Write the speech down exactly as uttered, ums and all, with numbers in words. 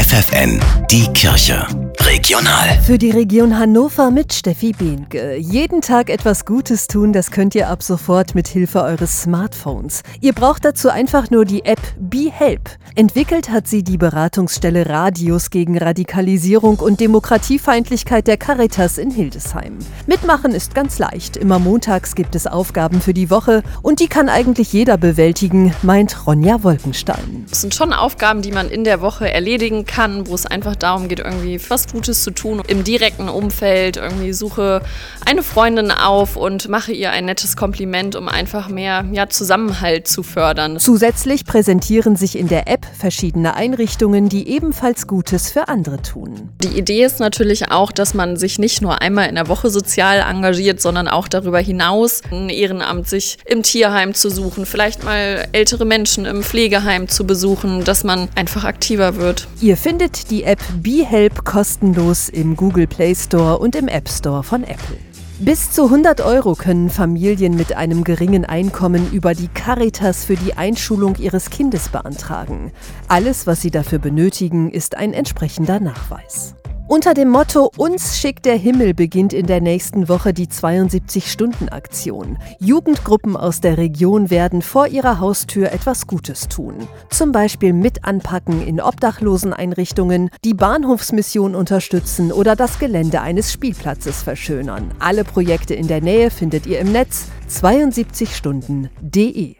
F F N, die Kirche. Regional. Für die Region Hannover mit Steffi Behnke. Jeden Tag etwas Gutes tun, das könnt ihr ab sofort mit Hilfe eures Smartphones. Ihr braucht dazu einfach nur die App BeHelp. Entwickelt hat sie die Beratungsstelle Radius gegen Radikalisierung und Demokratiefeindlichkeit der Caritas in Hildesheim. Mitmachen ist ganz leicht. Immer montags gibt es Aufgaben für die Woche und die kann eigentlich jeder bewältigen, meint Ronja Wolkenstein. Es sind schon Aufgaben, die man in der Woche erledigen kann, wo es einfach darum geht, irgendwie was Gutes zu tun im direkten Umfeld. Irgendwie suche eine Freundin auf und mache ihr ein nettes Kompliment, um einfach mehr ja, Zusammenhalt zu fördern. Zusätzlich präsentieren sich in der App verschiedene Einrichtungen, die ebenfalls Gutes für andere tun. Die Idee ist natürlich auch, dass man sich nicht nur einmal in der Woche sozial engagiert, sondern auch darüber hinaus ein Ehrenamt sich im Tierheim zu suchen, vielleicht mal ältere Menschen im Pflegeheim zu besuchen, dass man einfach aktiver wird. Ihr findet die App BeHelp kostenlos im Google Play Store und im App Store von Apple. Bis zu hundert Euro können Familien mit einem geringen Einkommen über die Caritas für die Einschulung ihres Kindes beantragen. Alles, was sie dafür benötigen, ist ein entsprechender Nachweis. Unter dem Motto "Uns schickt der Himmel" beginnt in der nächsten Woche die zweiundsiebzig-Stunden-Aktion. Jugendgruppen aus der Region werden vor ihrer Haustür etwas Gutes tun. Zum Beispiel mit anpacken in Obdachloseneinrichtungen, die Bahnhofsmission unterstützen oder das Gelände eines Spielplatzes verschönern. Alle Projekte in der Nähe findet ihr im Netz zweiundsiebzig stunden punkt de.